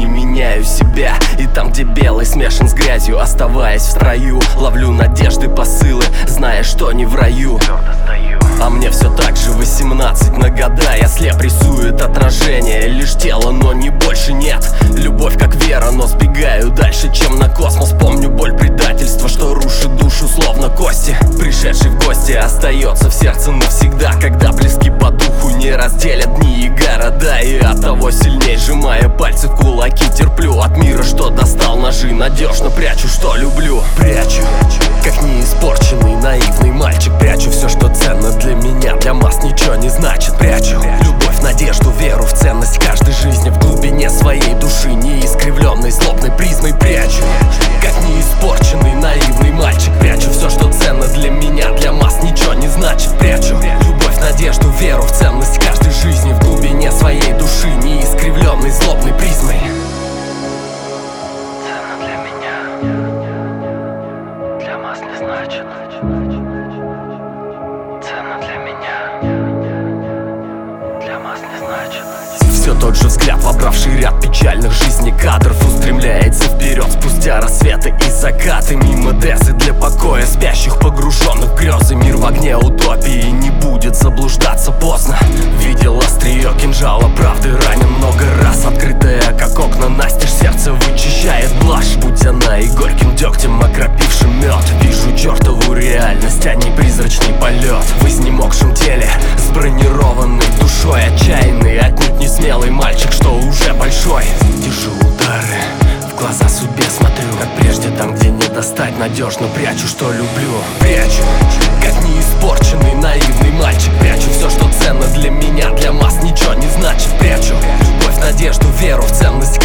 не меняю себя. И там, где белый смешан с грязью, оставаясь в строю, ловлю надежды, посылы, зная, что не в раю. А мне все так же 18 на года. Я слеп, рисует отражение, лишь тело, но не больше нет. Любовь как вера, но сбегаю дальше, чем на космос. Помню боль предательства, что рушит душу словно кости. Пришедший в гости остается в сердце навсегда, когда близки по духу не разделят дни и города. И оттого сильней, сжимая пальцы в кулаки, терплю от мира, что достал ножи. Надежно прячу, что люблю. Прячу, как неиспорченный наивный мальчик. Прячу все, что ценно для меня, для масс ничего не значит. Прячу любовь, надежду, веру в ценность каждой жизни в глубине своей души, не искривленной злобной призмой. Прячу, как неиспорченный наивный мальчик. Прячу все, что ценно для меня, для масс ничего не значит. Прячу любовь, надежду, веру в ценность каждой жизни в глубине своей души, не искривленной злобной призмой. Ценно для меня, для масс не значит. Ценно для меня, для масс не значит. Все тот же взгляд, вобравший ряд печальных жизней кадров, устремляется вперед спустя рассветы и закаты. Мимо Дезы для покоя спящих, погруженных в грезы. Мир в огне утопии, не будет заблуждаться поздно. Видел острие кинжала правды, ранен много раз. Открытое, как окна, настежь, сердце вычищает блажь. Будь она и горьким дегтем, окропившим мед. Вижу чертову реальность, а не призрачный полет. В изнемогшем теле, с бронированной душой, отчаянный, отнюдь не смелый мальчик, что уже большой. Держу удары, в глаза судьбе смотрю, как прежде, там, где не достать, надежно прячу, что люблю. Прячу, как неиспорченный наивный мальчик. Прячу все, что ценно для меня, для масс ничего не значит. Прячу любовь, надежду, веру в ценность